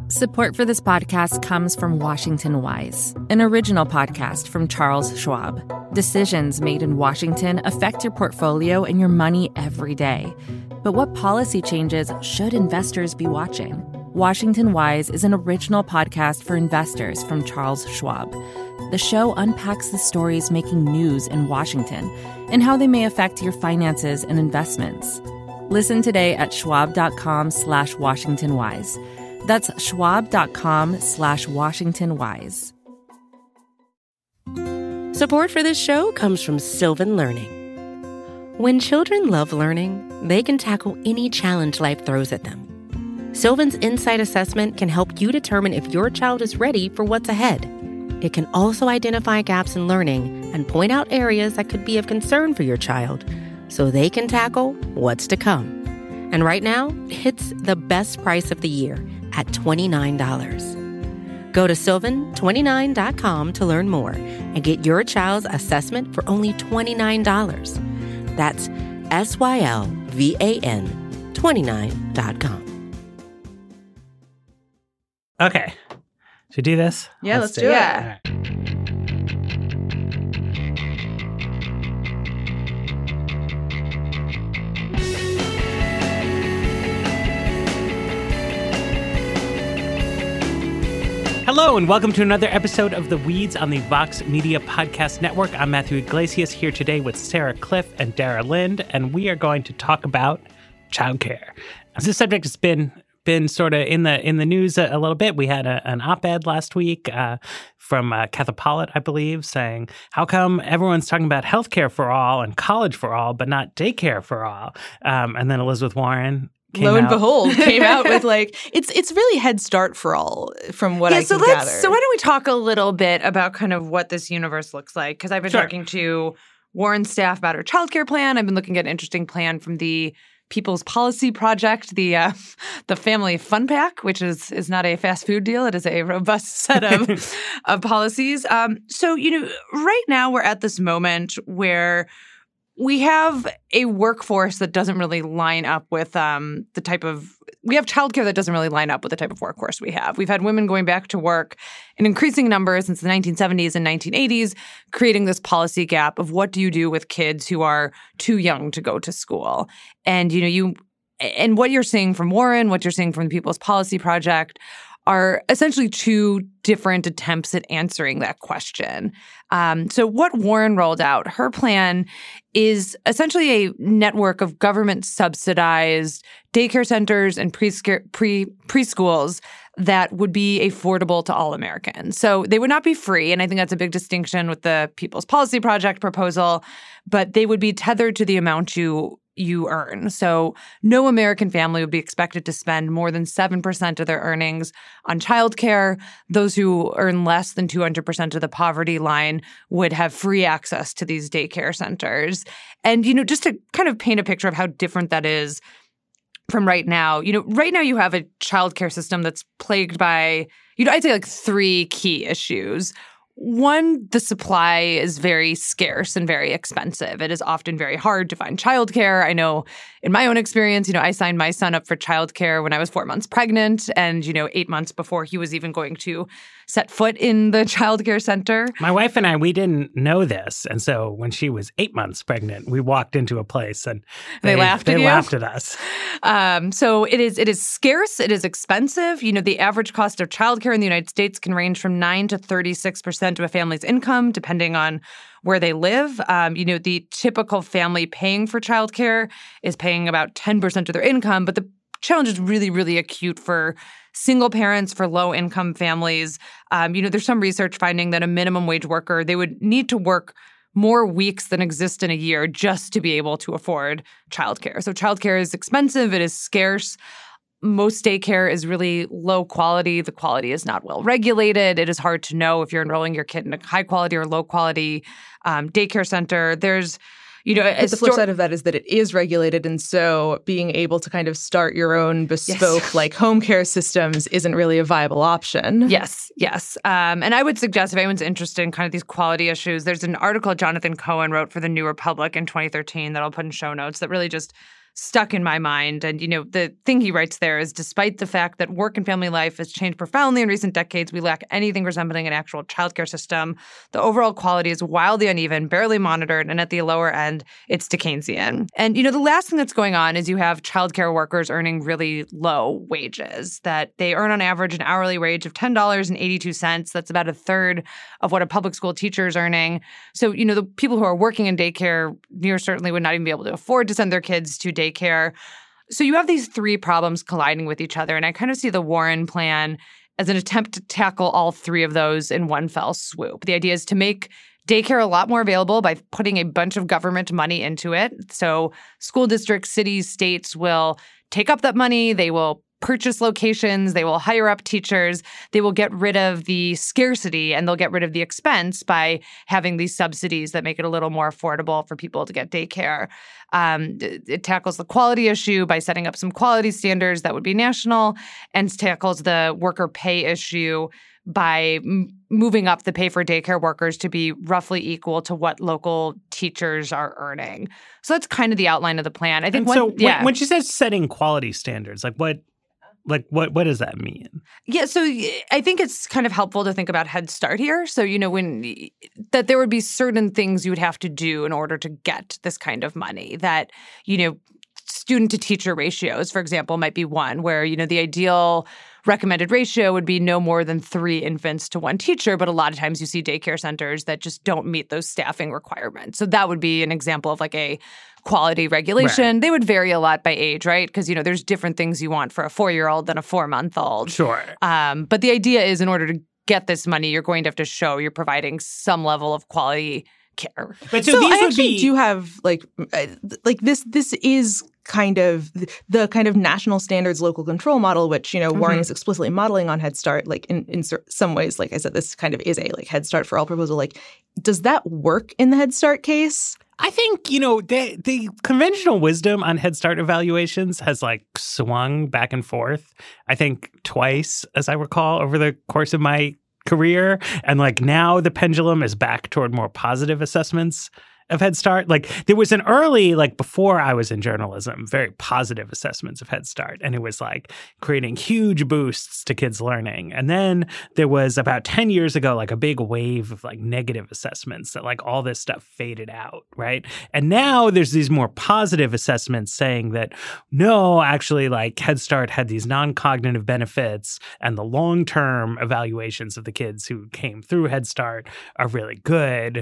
Support for this podcast comes from Washington Wise, an original podcast from Charles Schwab. Decisions made in Washington affect your portfolio and your money every day. But what policy changes should investors be watching? Washington Wise is an original podcast for investors from Charles Schwab. The show unpacks the stories making news in Washington and how they may affect your finances and investments. Listen today at schwab.com/WashingtonWise. That's schwab.com/WashingtonWise. Support for this show comes from Sylvan Learning. When children love learning, they can tackle any challenge life throws at them. Sylvan's Insight Assessment can help you determine if your child is ready for what's ahead. It can also identify gaps in learning and point out areas that could be of concern for your child so they can tackle what's to come. And right now, it's the best price of the year at $29. Go to sylvan29.com to learn more and get your child's assessment for only $29. That's SYLVAN 29.com. Okay. Should we do this? Yeah, let's do it. All right. Hello, and welcome to another episode of The Weeds on the Vox Media Podcast Network. I'm Matthew Iglesias here today with Sarah Cliff and Dara Lind, and we are going to talk about childcare. This subject has been sort of in the news a little bit. We had an op-ed last week from Katha Pollitt, I believe, saying, how come everyone's talking about healthcare for all and college for all, but not daycare for all? And then Elizabeth Warren lo and behold, came out with it's really Head Start for all from what I can gather. So why don't we talk a little bit about kind of what this universe looks like? Because I've been talking to Warren's staff about her childcare plan. I've been looking at an interesting plan from the People's Policy Project, the Family Fun Pack, which is not a fast food deal. It is a robust set of policies. So, right now we're at this moment where we have a workforce that doesn't really line up with we have childcare that doesn't really line up with the type of workforce we have. We've had women going back to work in increasing numbers since the 1970s and 1980s, creating this policy gap of what do you do with kids who are too young to go to school. And, and what you're seeing from Warren, what you're seeing from the People's Policy Project are essentially two different attempts at answering that question. So what Warren rolled out, her plan is essentially a network of government-subsidized daycare centers and preschools that would be affordable to all Americans. So they would not be free, and I think that's a big distinction with the People's Policy Project proposal, but they would be tethered to the amount you earn. So no American family would be expected to spend more than 7% of their earnings on childcare. Those who earn less than 200% of the poverty line would have free access to these daycare centers. And, just to kind of paint a picture of how different that is from right now, right now you have a childcare system that's plagued by, I'd say three key issues. One, the supply is very scarce and very expensive. It is often very hard to find childcare. I know in my own experience, I signed my son up for childcare when I was 4 months pregnant and, 8 months before he was even going to set foot in the childcare center. My wife and I, we didn't know this. And so when she was 8 months pregnant, we walked into a place and they laughed at us. So it is scarce. It is expensive. The average cost of childcare in the United States can range from 9 to 36% of a family's income, depending on where they live. The typical family paying for childcare is paying about 10% of their income, but the challenge is really, really acute for single parents, for low-income families. There's some research finding that a minimum wage worker, they would need to work more weeks than exist in a year just to be able to afford childcare. So childcare is expensive. It is scarce. Most daycare is really low quality. The quality is not well regulated. It is hard to know if you're enrolling your kid in a high quality or low quality daycare center. There's the flip side of that is that it is regulated, and so being able to kind of start your own bespoke home care systems isn't really a viable option. Yes. And I would suggest if anyone's interested in kind of these quality issues, there's an article Jonathan Cohen wrote for The New Republic in 2013 that I'll put in show notes that really just stuck in my mind. And, the thing he writes there is, despite the fact that work and family life has changed profoundly in recent decades, we lack anything resembling an actual childcare system. The overall quality is wildly uneven, barely monitored, and at the lower end, it's Dickensian. And, the last thing that's going on is you have childcare workers earning really low wages, that they earn on average an hourly wage of $10.82. That's about a third of what a public school teacher is earning. So, the people who are working in daycare near certainly would not even be able to afford to send their kids to daycare. So you have these three problems colliding with each other. And I kind of see the Warren plan as an attempt to tackle all three of those in one fell swoop. The idea is to make daycare a lot more available by putting a bunch of government money into it. So school districts, cities, states will take up that money. They will purchase locations. They will hire up teachers. They will get rid of the scarcity and they'll get rid of the expense by having these subsidies that make it a little more affordable for people to get daycare. It tackles the quality issue by setting up some quality standards that would be national, and tackles the worker pay issue by moving up the pay for daycare workers to be roughly equal to what local teachers are earning. So that's kind of the outline of the plan. I think when she says setting quality standards, what does that mean? Yeah, so I think it's kind of helpful to think about Head Start here. So, that there would be certain things you would have to do in order to get this kind of money. That, student to teacher ratios, for example, might be one where, the ideal recommended ratio would be no more than 3 infants to 1 teacher. But a lot of times you see daycare centers that just don't meet those staffing requirements. So that would be an example of a quality regulation. Right. They would vary a lot by age, right? Because, there's different things you want for a 4-year-old than a 4-month-old. Sure. But the idea is, in order to get this money, you're going to have to show you're providing some level of quality care. But so these I actually do have this is kind of the kind of national standards local control model, which, Warren is explicitly modeling on Head Start. In some ways, like I said, this kind of is a Head Start for all proposal. Does that work in the Head Start case? I think, the conventional wisdom on Head Start evaluations has swung back and forth, I think twice, as I recall, over the course of my career. And now the pendulum is back toward more positive assessments of Head Start. There was an early, before I was in journalism, very positive assessments of Head Start. And it was creating huge boosts to kids' learning. And then there was about 10 years ago, a big wave of negative assessments that all this stuff faded out, right? And now there's these more positive assessments saying that, no, actually, Head Start had these non-cognitive benefits, and the long-term evaluations of the kids who came through Head Start are really good.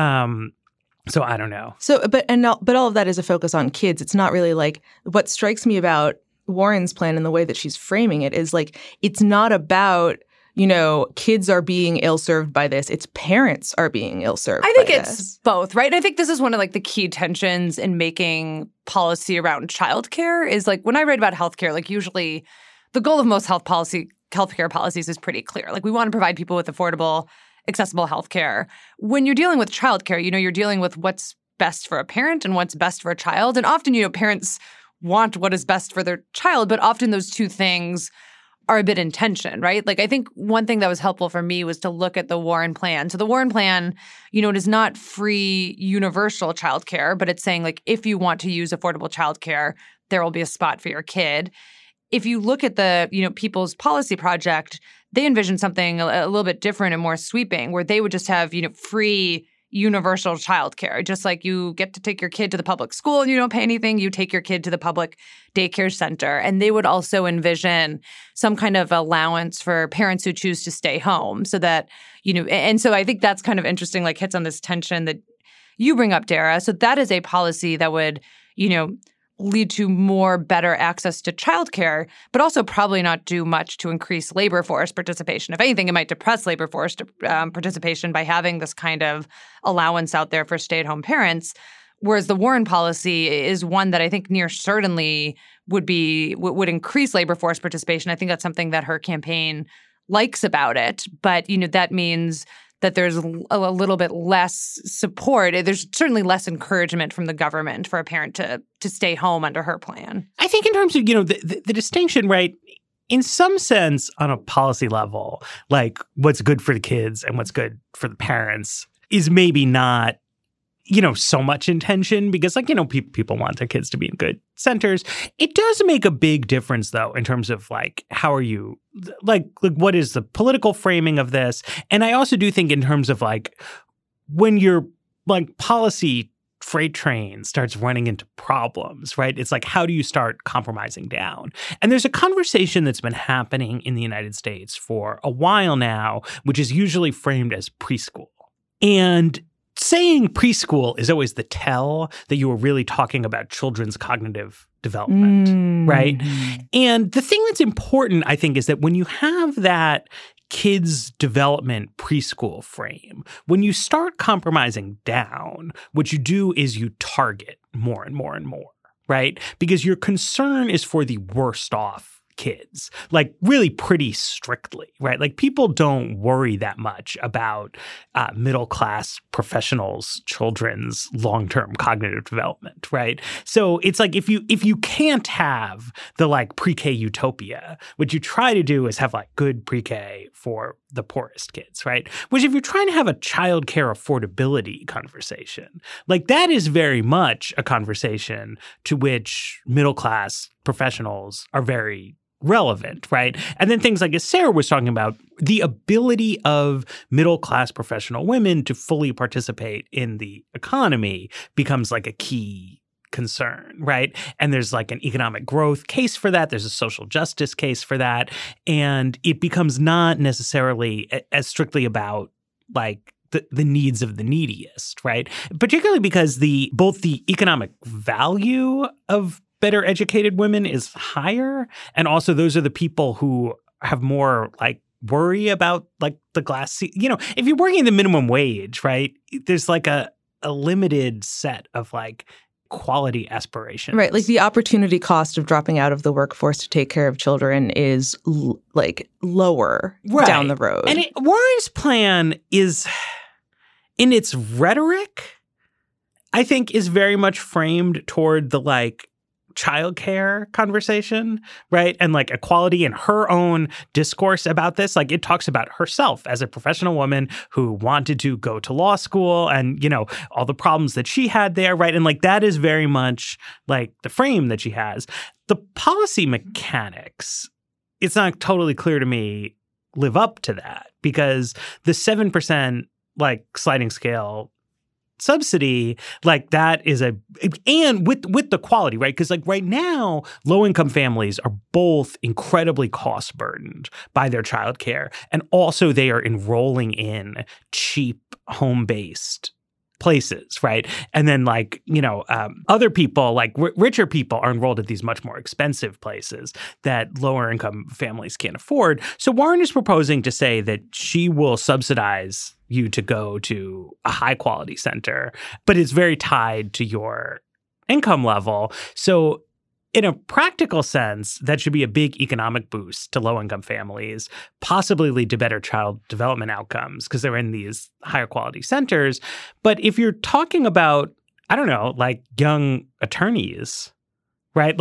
So I don't know. But all of that is a focus on kids. It's not really what strikes me about Warren's plan and the way that she's framing it is it's not about, kids are being ill-served by this. It's parents are being ill-served I think by it's this. Both, right? I think this is one of the key tensions in making policy around childcare is when I read about healthcare, usually the goal of most healthcare policies is pretty clear. We want to provide people with affordable, accessible healthcare. When you're dealing with childcare, you're dealing with what's best for a parent and what's best for a child. And often, parents want what is best for their child, but often those two things are a bit in tension, right? I think one thing that was helpful for me was to look at the Warren plan. So the Warren plan, it is not free universal childcare, but it's saying if you want to use affordable childcare, there will be a spot for your kid. If you look at the, People's Policy Project, they envision something a little bit different and more sweeping, where they would just have, free universal childcare. Just like you get to take your kid to the public school and you don't pay anything, you take your kid to the public daycare center. And they would also envision some kind of allowance for parents who choose to stay home so that, and so I think that's kind of interesting, hits on this tension that you bring up, Dara. So that is a policy that would, lead to better access to childcare, but also probably not do much to increase labor force participation. If anything, it might depress labor force participation by having this kind of allowance out there for stay-at-home parents. Whereas the Warren policy is one that I think near certainly would increase labor force participation. I think that's something that her campaign likes about it. But, that means that there's a little bit less support. There's certainly less encouragement from the government for a parent to stay home under her plan. I think in terms of, the distinction, right, in some sense on a policy level, what's good for the kids and what's good for the parents is maybe not so much intention because, people want their kids to be in good centers. It does make a big difference, though, in terms of, how are you, what is the political framing of this? And I also do think in terms of, when your, policy freight train starts running into problems, right? It's how do you start compromising down? And there's a conversation that's been happening in the United States for a while now, which is usually framed as preschool. And saying preschool is always the tell that you are really talking about children's cognitive development, right? And the thing that's important, I think, is that when you have that kids' development preschool frame, when you start compromising down, what you do is you target more and more and more, right? Because your concern is for the worst off kids, really pretty strictly, right? People don't worry that much about middle-class professionals' children's long-term cognitive development, right? So it's if you can't have the pre-K utopia, what you try to do is have good pre-K for the poorest kids, right? Which if you're trying to have a childcare affordability conversation, that is very much a conversation to which middle-class professionals are very relevant, right? And then things as Sarah was talking about, the ability of middle-class professional women to fully participate in the economy becomes a key concern, right? And there's an economic growth case for that. There's a social justice case for that. And it becomes not necessarily as strictly about the needs of the neediest, right? Particularly because both the economic value of better educated women is higher. And also those are the people who have more worry about the glass. If you're working the minimum wage, right, there's a limited set of quality aspirations. Right. The opportunity cost of dropping out of the workforce to take care of children is lower down the road. And Warren's plan is, in its rhetoric, I think is very much framed toward the childcare conversation, right? And equality in her own discourse about this. It talks about herself as a professional woman who wanted to go to law school and, all the problems that she had there, right? And that is very much the frame that she has. The policy mechanics, it's not totally clear to me, live up to that because the 7% sliding scale subsidy, that is and with the quality, right? Because right now, low-income families are both incredibly cost burdened by their childcare, and also they are enrolling in cheap home-based places, right? And then other people, richer people are enrolled at these much more expensive places that lower income families can't afford. So Warren is proposing to say that she will subsidize you to go to a high quality center, but it's very tied to your income level. So in a practical sense, that should be a big economic boost to low-income families, possibly lead to better child development outcomes because they're in these higher quality centers. But if you're talking about, I don't know, young attorneys, right?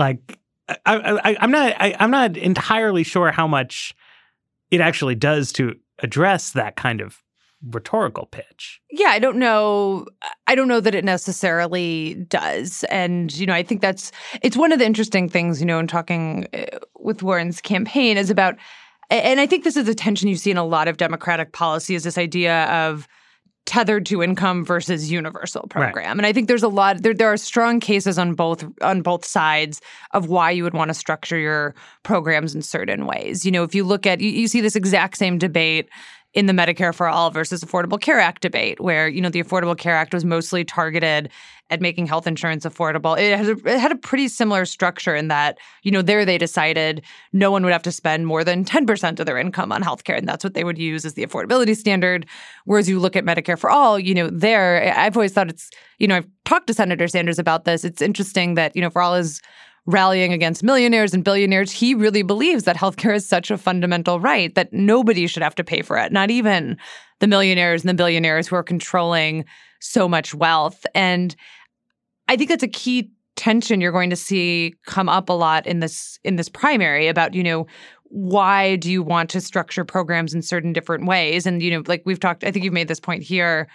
I'm not entirely sure how much it actually does to address that kind of rhetorical pitch. Yeah, I don't know that it necessarily does. And, I think it's one of the interesting things, in talking with Warren's campaign is about, and I think this is a tension you see in a lot of Democratic policy, is this idea of tethered to income versus universal program. Right. And I think there's there are strong cases on both sides of why you would want to structure your programs in certain ways. If you look at, you see this exact same debate in the Medicare for All versus Affordable Care Act debate, where, the Affordable Care Act was mostly targeted at making health insurance affordable. It had a pretty similar structure in that, there they decided no one would have to spend more than 10% of their income on healthcare, and that's what they would use as the affordability standard. Whereas you look at Medicare for All, there, I've always thought it's, I've talked to Senator Sanders about this. It's interesting that, for all his rallying against millionaires and billionaires, he really believes that healthcare is such a fundamental right that nobody should have to pay for it, not even the millionaires and the billionaires who are controlling so much wealth. And I think that's a key tension you're going to see come up a lot in this primary about, why do you want to structure programs in certain different ways? And, we've talked, I think you've made this point here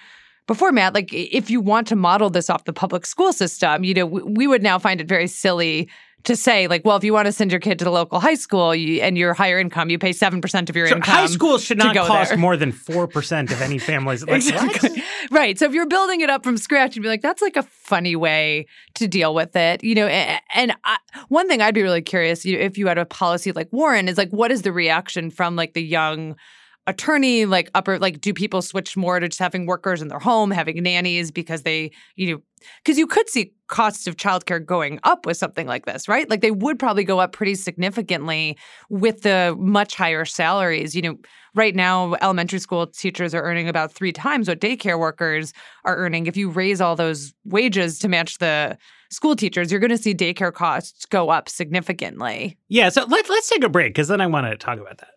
before, Matt, like if you want to model this off the public school system, we would now find it very silly to say, like, well, if you want to send your kid to the local high school and you're higher income, you pay 7% of your income. High schools should not cost there. more than 4% of any family's. Like, exactly. What? Right. So if you're building it up from scratch, you'd be like, that's like a funny way to deal with it. One thing I'd be really curious, if you had a policy like Warren, is like, what is the reaction from like the young attorney, do people switch more to just having workers in their home, having nannies because because you could see costs of childcare going up with something like this, right? Like they would probably go up pretty significantly with the much higher salaries. Right now, elementary school teachers are earning about 3 times what daycare workers are earning. If you raise all those wages to match the school teachers, you're going to see daycare costs go up significantly. Yeah, so let's take a break because then I want to talk about that.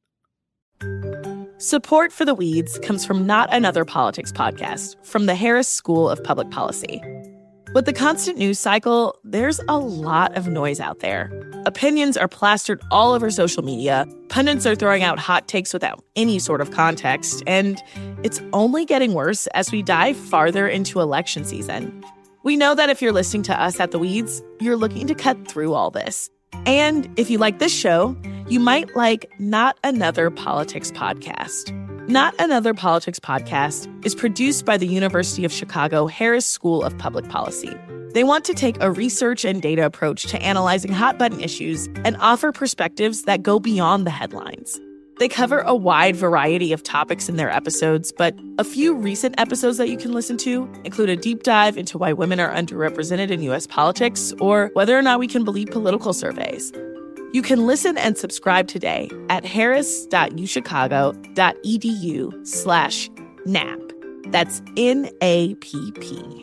Support for The Weeds comes from Not Another Politics podcast from the Harris School of Public Policy. With the constant news cycle, there's a lot of noise out there. Opinions are plastered all over social media, pundits are throwing out hot takes without any sort of context, and it's only getting worse as we dive farther into election season. We know that if you're listening to us at The Weeds, you're looking to cut through all this. And if you like this show, you might like Not Another Politics podcast. Not Another Politics podcast is produced by the University of Chicago Harris School of Public Policy. They want to take a research and data approach to analyzing hot-button issues and offer perspectives that go beyond the headlines. They cover a wide variety of topics in their episodes, but a few recent episodes that you can listen to include a deep dive into why women are underrepresented in U.S. politics or whether or not we can believe political surveys. You can listen and subscribe today at harris.uchicago.edu/NAP. That's NAPP.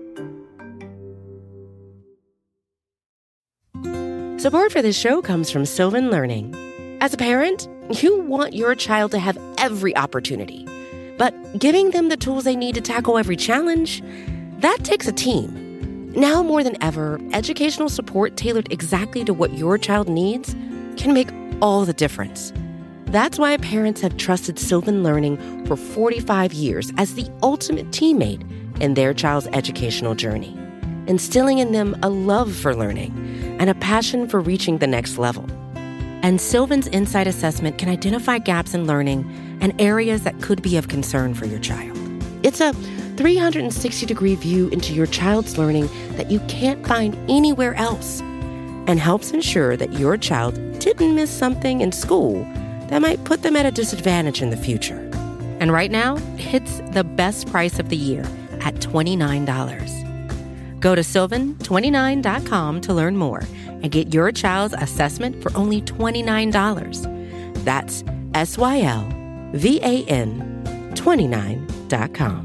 Support for this show comes from Sylvan Learning. As a parent, you want your child to have every opportunity, but giving them the tools they need to tackle every challenge, that takes a team. Now more than ever, educational support tailored exactly to what your child needs can make all the difference. That's why parents have trusted Sylvan Learning for 45 years as the ultimate teammate in their child's educational journey, instilling in them a love for learning and a passion for reaching the next level. And Sylvan's Insight Assessment can identify gaps in learning and areas that could be of concern for your child. It's a 360-degree view into your child's learning that you can't find anywhere else and helps ensure that your child didn't miss something in school that might put them at a disadvantage in the future. And right now, it's the best price of the year at $29. Go to sylvan29.com to learn more and get your child's assessment for only $29. That's SYLVAN29.com.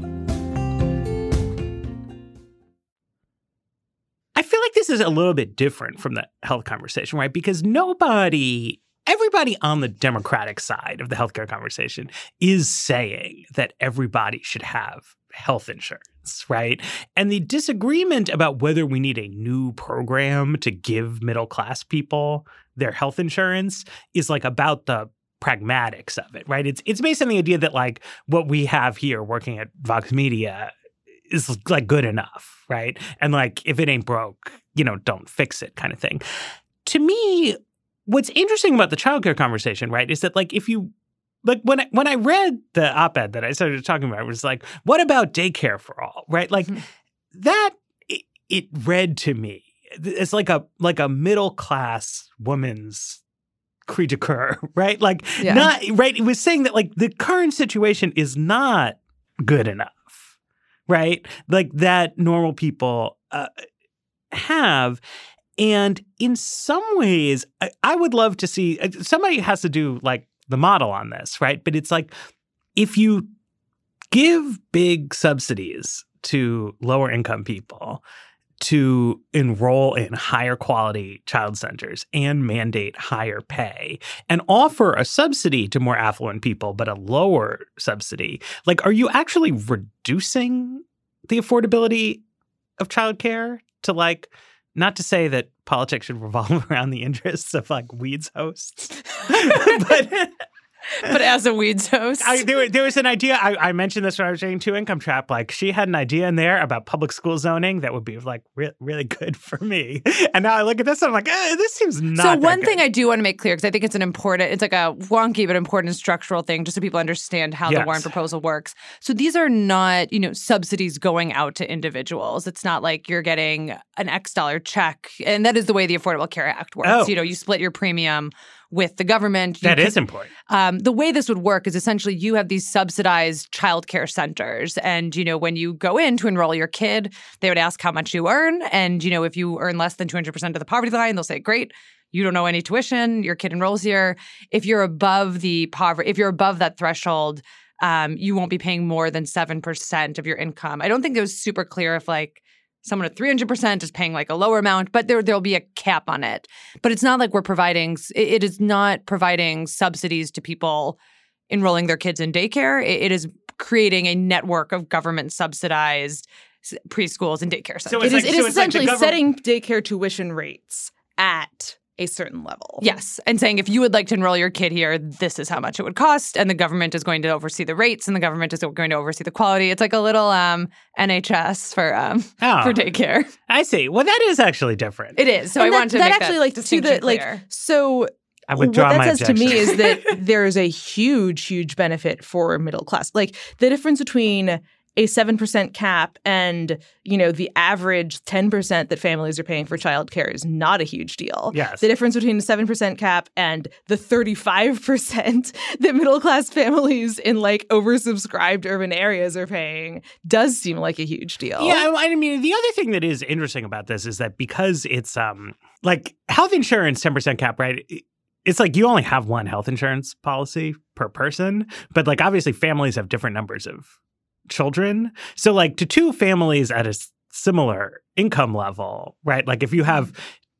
I feel like this is a little bit different from the health conversation, right? Because everybody on the Democratic side of the healthcare conversation is saying that everybody should have health insurance, right? And the disagreement about whether we need a new program to give middle-class people their health insurance is like about the pragmatics of it, right? It's based on the idea that like what we have here working at Vox Media is like good enough, right? And like if it ain't broke, don't fix it kind of thing. To me, what's interesting about the childcare conversation, right, is that like if you like when I read the op-ed that I started talking about, it was like, what about daycare for all, right? Like that, it read to me, it's like a middle class woman's cri de coeur, right? Like not right. It was saying that like the current situation is not good enough, right? Like that normal people have. And in some ways, I would love to see somebody has to do like the model on this, right? But it's like if you give big subsidies to lower income people to enroll in higher quality child centers and mandate higher pay and offer a subsidy to more affluent people, but a lower subsidy, like, are you actually reducing the affordability of childcare to like, not to say that politics should revolve around the interests of like Weeds hosts, but as a Weeds host. There was an idea. I mentioned this when I was reading Two Income Trap. Like, she had an idea in there about public school zoning that would be like really good for me. And now I look at this and I'm like, this seems not. So one thing I do want to make clear, because I think it's like a wonky but important structural thing, just so people understand how the Warren proposal works. So these are not, subsidies going out to individuals. It's not like you're getting an X dollar check, and that is the way the Affordable Care Act works. Oh. You split your premium with the government. That is important. The way this would work is essentially you have these subsidized childcare centers. And, when you go in to enroll your kid, they would ask how much you earn. And, if you earn less than 200% of the poverty line, they'll say, great, you don't owe any tuition, your kid enrolls here. If you're above that threshold, you won't be paying more than 7% of your income. I don't think it was super clear if someone at 300% is paying a lower amount, but there'll be a cap on it. But it's not like it is not providing subsidies to people enrolling their kids in daycare. It is creating a network of government subsidized preschools and daycare centers. It is essentially setting daycare tuition rates at a certain level. Yes. And saying, if you would like to enroll your kid here, this is how much it would cost. And the government is going to oversee the rates, and the government is going to oversee the quality. It's like a little NHS for daycare. I see. Well, that is actually different. It is. So I want to make that distinction clear. So I withdraw what my that says to objection. me is that there is a huge benefit for middle class. The difference between a 7% cap and, the average 10% that families are paying for childcare is not a huge deal. Yes. The difference between the 7% cap and the 35% that middle class families in oversubscribed urban areas are paying does seem like a huge deal. Yeah, I mean, the other thing that is interesting about this is that because it's health insurance 10% cap, right? It's you only have one health insurance policy per person, but obviously families have different numbers of children. So to two families at a similar income level, right? If you have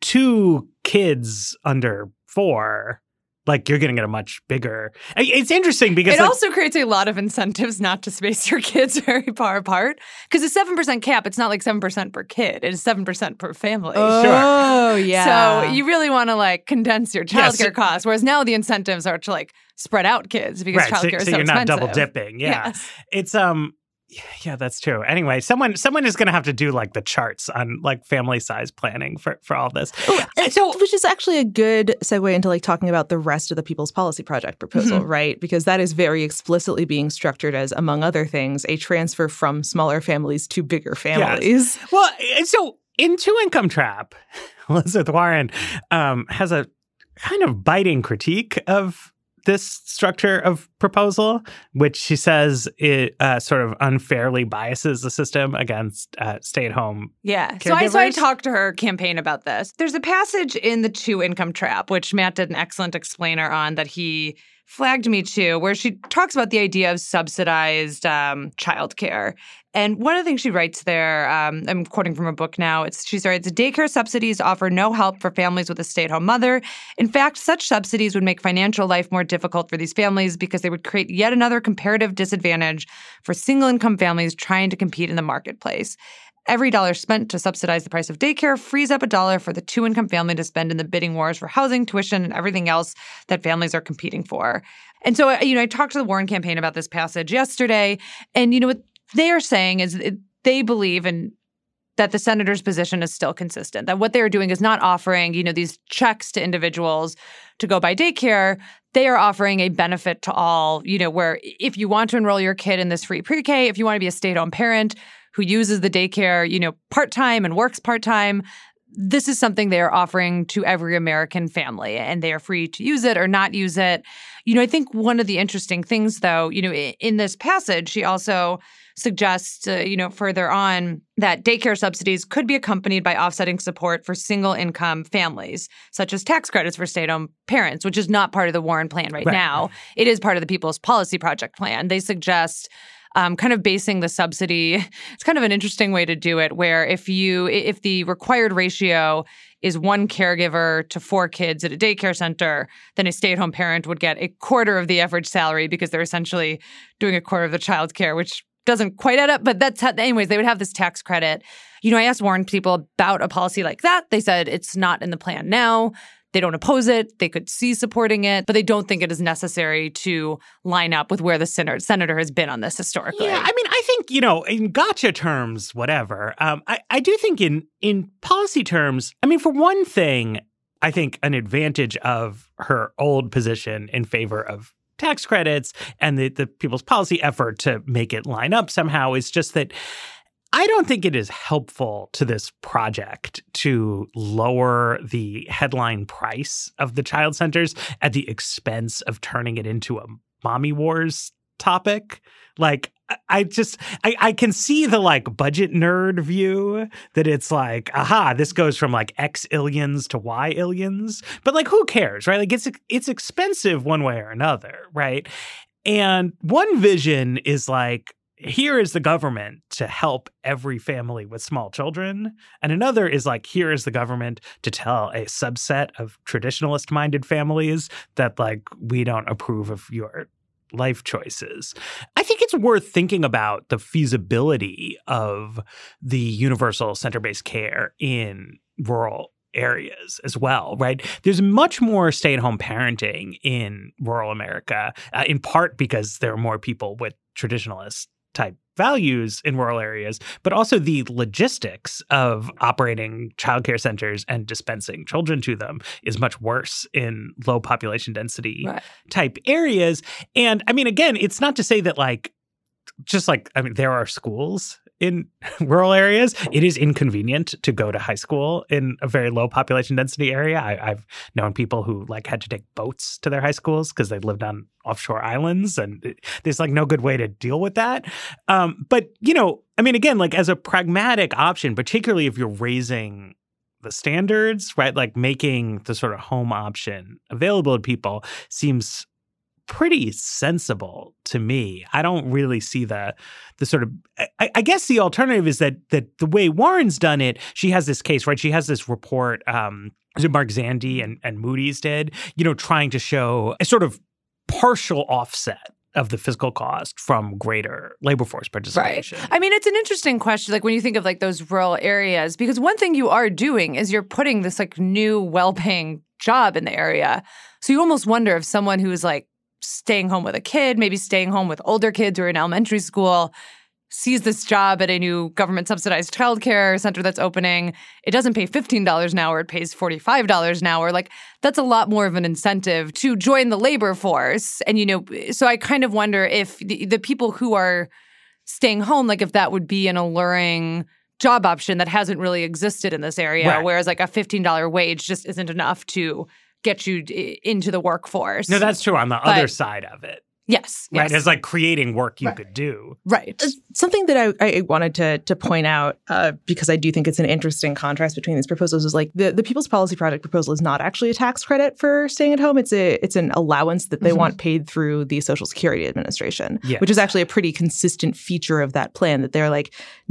two kids under 4, you're going to get a much bigger. It's interesting because it also creates a lot of incentives not to space your kids very far apart. Because a 7% cap, it's not 7% per kid. It is 7% per family. Oh, yeah. So you really want to condense your childcare costs. Whereas now the incentives are to spread out kids because childcare is so you're expensive. not double dipping. Yeah. Yes. It's yeah, that's true. Anyway, someone is going to have to do the charts on family size planning for all this. Which is actually a good segue into talking about the rest of the People's Policy Project proposal, right? Because that is very explicitly being structured as, among other things, a transfer from smaller families to bigger families. Yes. Well, so in Two Income Trap, Elizabeth Warren has a kind of biting critique of this structure of proposal, which she says it sort of unfairly biases the system against stay-at-home caregivers. So I talked to her campaign about this. There's a passage in the Two Income Trap, which Matt did an excellent explainer on, that he flagged me to, where she talks about the idea of subsidized childcare. And one of the things she writes there, I'm quoting from a book now, she writes, daycare subsidies offer no help for families with a stay-at-home mother. In fact, such subsidies would make financial life more difficult for these families because they would create yet another comparative disadvantage for single-income families trying to compete in the marketplace. Every dollar spent to subsidize the price of daycare frees up a dollar for the two-income family to spend in the bidding wars for housing, tuition, and everything else that families are competing for. And so, I talked to the Warren campaign about this passage yesterday, and, what they are saying is they believe that the senator's position is still consistent, that what they're doing is not offering, these checks to individuals to go buy daycare. They are offering a benefit to all, where if you want to enroll your kid in this free pre-K, if you want to be a stay-at-home parent who uses the daycare, part-time and works part-time, this is something they are offering to every American family, and they are free to use it or not use it. I think one of the interesting things, though, in this passage, she also suggests, further on, that daycare subsidies could be accompanied by offsetting support for single-income families, such as tax credits for stay-at-home parents, which is not part of the Warren plan right now. It is part of the People's Policy Project plan. They suggest kind of basing the subsidy. It's kind of an interesting way to do it, where if the required ratio is 1 caregiver to 4 kids at a daycare center, then a stay-at-home parent would get a quarter of the average salary because they're essentially doing a quarter of the child care, which doesn't quite add up, but that's how, anyways, they would have this tax credit. I asked Warren people about a policy like that. They said it's not in the plan now. they don't oppose it. They could see supporting it, but they don't think it is necessary to line up with where the senator has been on this historically. Yeah, I mean, I think, in gotcha terms, whatever. I do think in policy terms, I mean, for one thing, I think an advantage of her old position in favor of tax credits and the People's Policy effort to make it line up somehow is just that I don't think it is helpful to this project to lower the headline price of the child centers at the expense of turning it into a mommy wars topic. Like, I can see the budget nerd view that it's aha, this goes from X illions to Y illions. But who cares, right? It's expensive one way or another, right? And one vision is here is the government to help every family with small children. And another is here is the government to tell a subset of traditionalist-minded families that we don't approve of your life choices. I think it's worth thinking about the feasibility of the universal center-based care in rural areas as well, right? There's much more stay-at-home parenting in rural America, in part because there are more people with traditionalist type values in rural areas, but also the logistics of operating childcare centers and dispensing children to them is much worse in low population density type areas. And I mean, again, it's not to say that there are schools in rural areas. It is inconvenient to go to high school in a very low population density area. I've known people who had to take boats to their high schools because they lived on offshore islands, and there's no good way to deal with that. But, I mean, again, as a pragmatic option, particularly if you're raising the standards, right? Making the sort of home option available to people seems pretty sensible to me. I don't really see the sort of, I guess the alternative is that the way Warren's done it, she has this case, right? She has this report, Mark Zandi and Moody's did, trying to show a sort of partial offset of the fiscal cost from greater labor force participation. Right. I mean, it's an interesting question, when you think of those rural areas, because one thing you are doing is you're putting this new well-paying job in the area. So you almost wonder if someone who's staying home with a kid, maybe staying home with older kids who are in elementary school, sees this job at a new government-subsidized childcare center that's opening. It doesn't pay $15 an hour. It pays $45 an hour. That's a lot more of an incentive to join the labor force. And, so I kind of wonder if the people who are staying home, if that would be an alluring job option that hasn't really existed in this area, right. Whereas a $15 wage just isn't enough to get you into the workforce. No, that's true on the other side of it. Yes. Right. It's creating work you could do. Right. Something that I wanted to point out, because I do think it's an interesting contrast between these proposals, is the People's Policy Project proposal is not actually a tax credit for staying at home. It's an allowance that they want paid through the Social Security Administration, which is actually a pretty consistent feature of that plan, that they're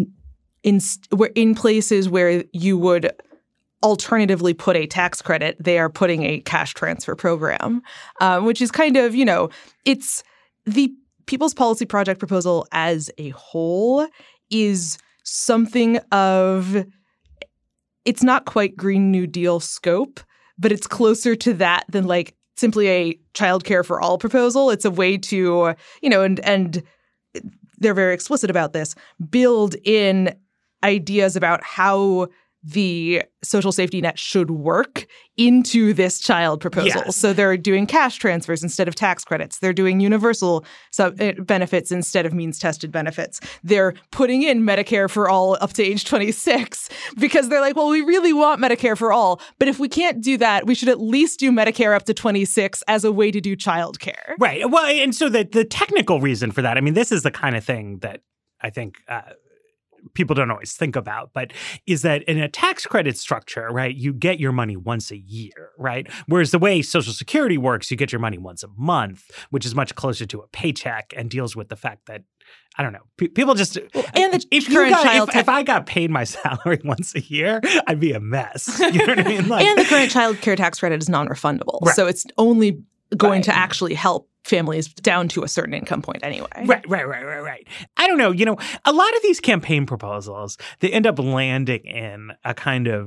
in places where you would alternatively put a tax credit, they are putting a cash transfer program, which is kind of, it's the People's Policy Project proposal as a whole is something of, it's not quite Green New Deal scope, but it's closer to that than simply a childcare for all proposal. It's a way to, and they're very explicit about this, build in ideas about how the social safety net should work into this child proposal. Yes. So they're doing cash transfers instead of tax credits. They're doing universal benefits instead of means-tested benefits. They're putting in Medicare for all up to age 26 because they're well, we really want Medicare for all, but if we can't do that, we should at least do Medicare up to 26 as a way to do childcare. Right. Well, and so the technical reason for that, I mean, this is the kind of thing that I think people don't always think about, but is that in a tax credit structure, right, you get your money once a year, right? Whereas the way Social Security works, you get your money once a month, which is much closer to a paycheck and deals with the fact that, I don't know, people just... And if I got paid my salary once a year, I'd be a mess. You know what I mean? And the current child care tax credit is non-refundable. Right. So it's only going to actually help families down to a certain income point anyway. Right. I don't know. A lot of these campaign proposals, they end up landing in a kind of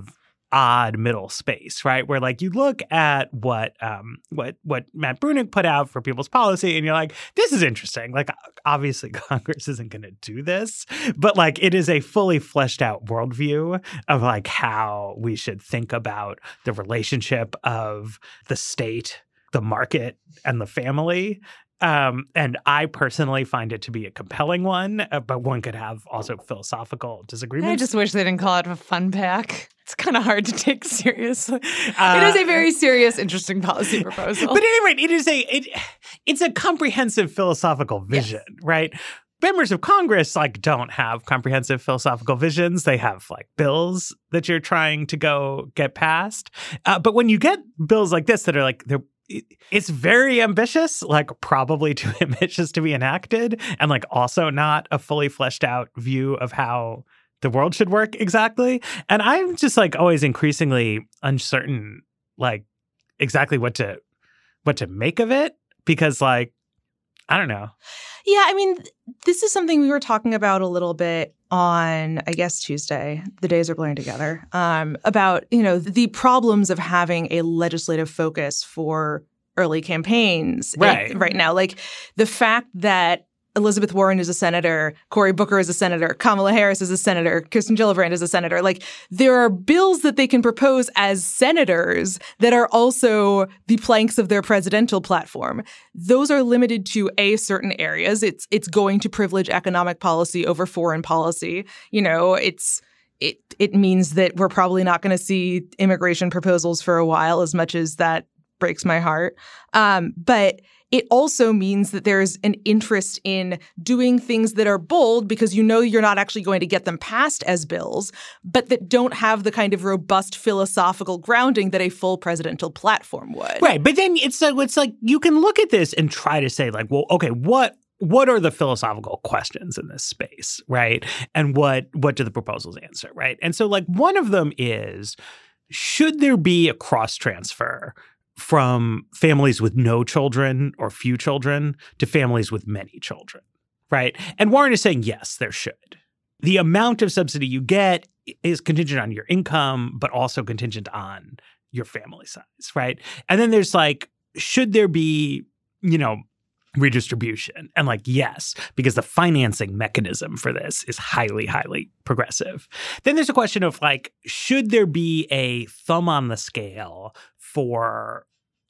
odd middle space, right? Where like you look at what Matt Bruenig put out for People's Policy and you're like, this is interesting. Like obviously Congress isn't going to do this, but like it is a fully fleshed out worldview of like how we should think about the relationship of the state, the market, and the family. And I personally find it to be a compelling one, but one could have also philosophical disagreements. I just wish they didn't call it a fun pack. It's kind of hard to take seriously. It is a very serious, interesting policy proposal. But anyway, it's a comprehensive philosophical vision, yes. Right? Members of Congress like don't have comprehensive philosophical visions. They have like bills that you're trying to go get passed. But when you get bills like this that are like it's very ambitious, like probably too ambitious to be enacted, and like also not a fully fleshed out view of how the world should work exactly. And I'm just like always increasingly uncertain, like exactly what to make of it, because like, I don't know. Yeah, I mean, this is something we were talking about a little bit on, I guess, Tuesday. The days are blurring together. About, the problems of having a legislative focus for early campaigns right now. Like the fact that Elizabeth Warren is a senator, Cory Booker is a senator, Kamala Harris is a senator, Kirsten Gillibrand is a senator. Like there are bills that they can propose as senators that are also the planks of their presidential platform. Those are limited to certain areas. It's going to privilege economic policy over foreign policy. It means that we're probably not going to see immigration proposals for a while, as much as that breaks my heart. But it also means that there's an interest in doing things that are bold because you're not actually going to get them passed as bills, but that don't have the kind of robust philosophical grounding that a full presidential platform would. Right. But then it's like you can look at this and try to say like, well, okay, what are the philosophical questions in this space, right? And what do the proposals answer, right? And so like one of them is, should there be a cross transfer from families with no children or few children to families with many children, right? And Warren is saying, yes, there should. The amount of subsidy you get is contingent on your income, but also contingent on your family size, right? And then there's like, should there be, redistribution? And like, yes, because the financing mechanism for this is highly, highly progressive. Then there's a question of like, should there be a thumb on the scale for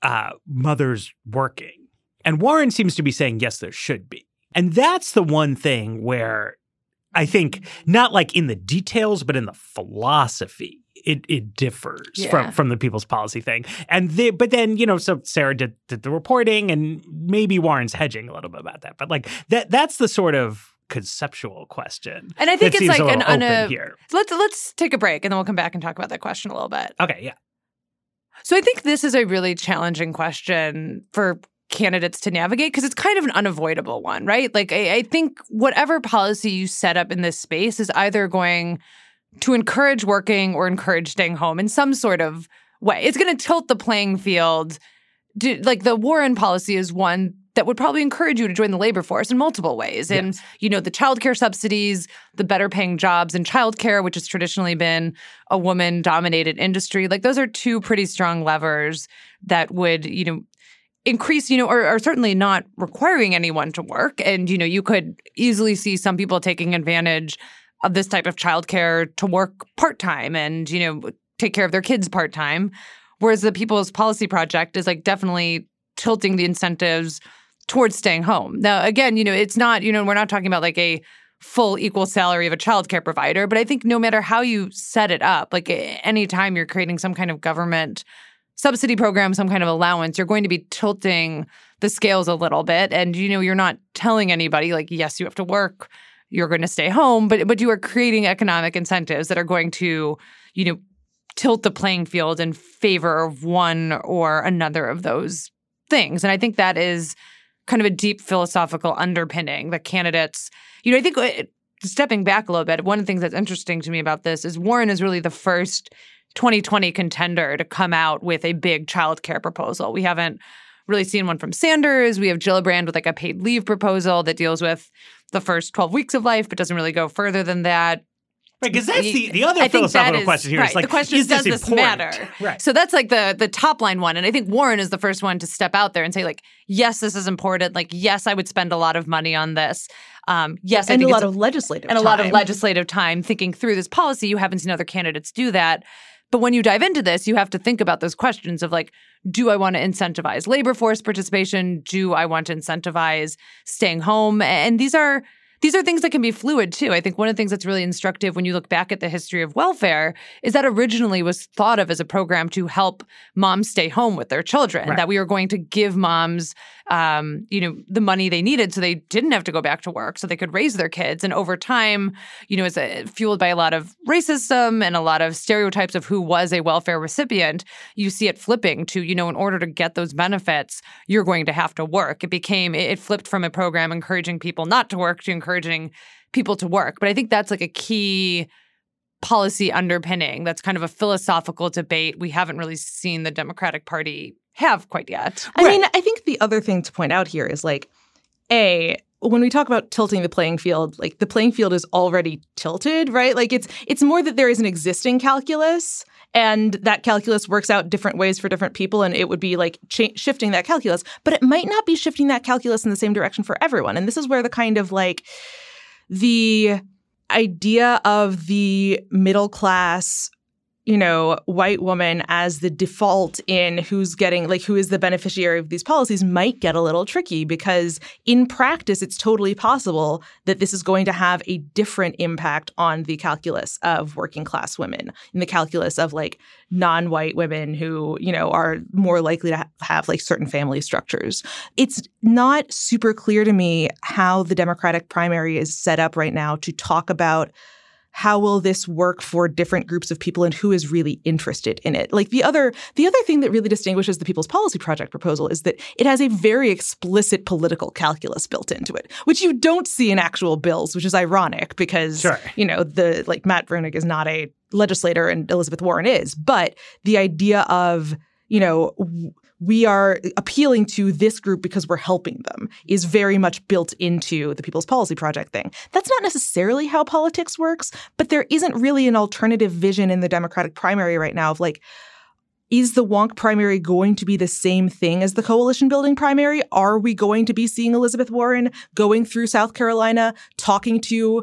mothers working? And Warren seems to be saying, yes, there should be. And that's the one thing where I think not like in the details, but in the philosophy, it differs from the People's Policy thing. And but then, so Sarah did the reporting and maybe Warren's hedging a little bit about that. But like that's the sort of conceptual question. And I think it's like here. Let's take a break and then we'll come back and talk about that question a little bit. Okay, yeah. So I think this is a really challenging question for candidates to navigate because it's kind of an unavoidable one, right? Like I think whatever policy you set up in this space is either going to encourage working or encourage staying home in some sort of way. It's going to tilt the playing field. Like the Warren policy is one that would probably encourage you to join the labor force in multiple ways. And, the childcare subsidies, the better paying jobs in childcare, which has traditionally been a woman-dominated industry. Like those are two pretty strong levers that would, increase, or certainly not requiring anyone to work. And, you could easily see some people taking advantage of this type of childcare to work part-time and, take care of their kids part-time. Whereas the People's Policy Project is like definitely tilting the incentives towards staying home. Now, again, it's not, we're not talking about like a full equal salary of a childcare provider, but I think no matter how you set it up, like anytime you're creating some kind of government subsidy program, some kind of allowance, you're going to be tilting the scales a little bit. And, you're not telling anybody like, yes, you have to work, you're going to stay home, but you are creating economic incentives that are going to, tilt the playing field in favor of one or another of those things. And I think that is kind of a deep philosophical underpinning that candidates, I think stepping back a little bit, one of the things that's interesting to me about this is Warren is really the first 2020 contender to come out with a big childcare proposal. We haven't really seen one from Sanders. We have Gillibrand with like a paid leave proposal that deals with the first 12 weeks of life, but doesn't really go further than that. Right, because that's the other philosophical question here. Right. Is like, the question is, does this matter? Right. So that's like the top line one. And I think Warren is the first one to step out there and say, like, yes, this is important. Like, yes, I would spend a lot of money on this. Yes, I think a lot of legislative time. And a lot of legislative time thinking through this policy. You haven't seen other candidates do that. But when you dive into this, you have to think about those questions of like, do I want to incentivize labor force participation? Do I want to incentivize staying home? And these are things that can be fluid too. I think one of the things that's really instructive when you look back at the history of welfare is that originally was thought of as a program to help moms stay home with their children, right. that we were going to give moms, the money they needed so they didn't have to go back to work, so they could raise their kids. And over time, as fueled by a lot of racism and a lot of stereotypes of who was a welfare recipient, you see it flipping to, in order to get those benefits, you're going to have to work. It flipped from a program encouraging people not to work to encouraging people to work. But I think that's like a key policy underpinning. That's kind of a philosophical debate we haven't really seen the Democratic Party have quite yet. I mean, I think the other thing to point out here is like, when we talk about tilting the playing field, like the playing field is already tilted, right? Like it's more that there is an existing calculus and that calculus works out different ways for different people, and it would be like shifting that calculus, but it might not be shifting that calculus in the same direction for everyone. And this is where the kind of like the idea of the middle class, white woman as the default in who is the beneficiary of these policies might get a little tricky, because in practice, it's totally possible that this is going to have a different impact on the calculus of working class women, in the calculus of like non-white women who, are more likely to have like certain family structures. It's not super clear to me how the Democratic primary is set up right now to talk about how will this work for different groups of people and who is really interested in it. Like the other thing that really distinguishes the People's Policy Project proposal is that it has a very explicit political calculus built into it, which you don't see in actual bills, which is ironic because, sure. Matt Bruenig is not a legislator and Elizabeth Warren is. But the idea of, we are appealing to this group because we're helping them is very much built into the People's Policy Project thing. That's not necessarily how politics works, but there isn't really an alternative vision in the Democratic primary right now of like, is the wonk primary going to be the same thing as the coalition building primary? Are we going to be seeing Elizabeth Warren going through South Carolina, talking to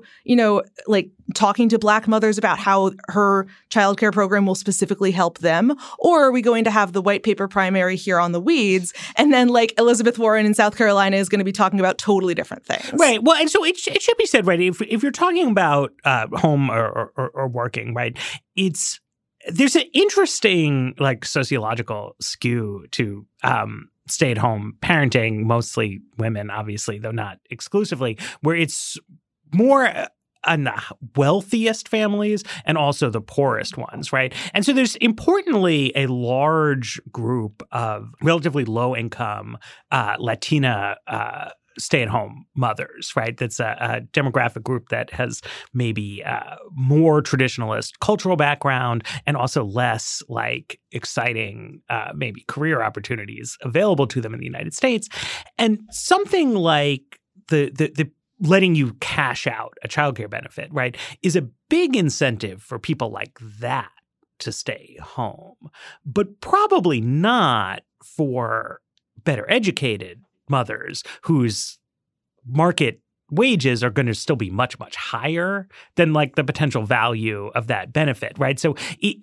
Black mothers about how her childcare program will specifically help them? Or are we going to have the white paper primary here on the weeds, and then like Elizabeth Warren in South Carolina is going to be talking about totally different things? Right. Well, and so it should be said, right, if you're talking about home or working, right, there's an interesting like sociological skew to stay-at-home parenting, mostly women, obviously, though not exclusively, where it's more on the wealthiest families and also the poorest ones, right? And so there's importantly a large group of relatively low-income Latina stay-at-home mothers, right? That's a demographic group that has maybe more traditionalist cultural background and also less like exciting maybe career opportunities available to them in the United States. And something like the letting you cash out a childcare benefit, right, is a big incentive for people like that to stay home, but probably not for better educated mothers whose market wages are going to still be much, much higher than like the potential value of that benefit, right? So